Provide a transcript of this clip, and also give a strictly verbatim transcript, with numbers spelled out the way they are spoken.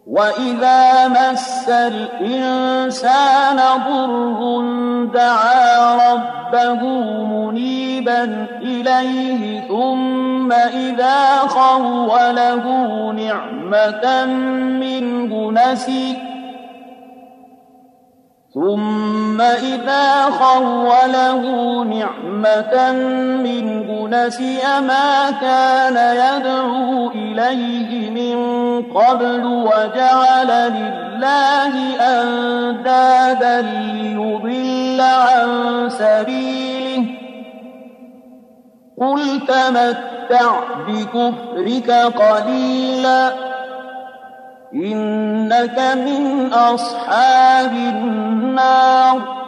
وَإِذَا مَسَّ الْإِنسَانَ ضُرٌّ دَعَا رَبَّهُ مُنِيبًا إِلَيْهِ ثُمَّ إِذَا خَوَّلَهُ نِعْمَةً مِّنْهُ نَسِيَ ثُمَّ إِذَا خَوَّلَهُ نِعْمَةً مِّنْهُ نَسِيَ مَا كَانَ يَدْعُو إِلَيْهِ مِن قَبْلُ وَجَعَلَ لِلَّهِ أَندَادًا لِّيُضِلَّ عَن سَبِيلِهِ ۗ قُلْ تَمَتَّعْ بِكُفْرِكَ قَلِيلًا إِنَّكَ مِنْ أَصْحَابِ النَّارِ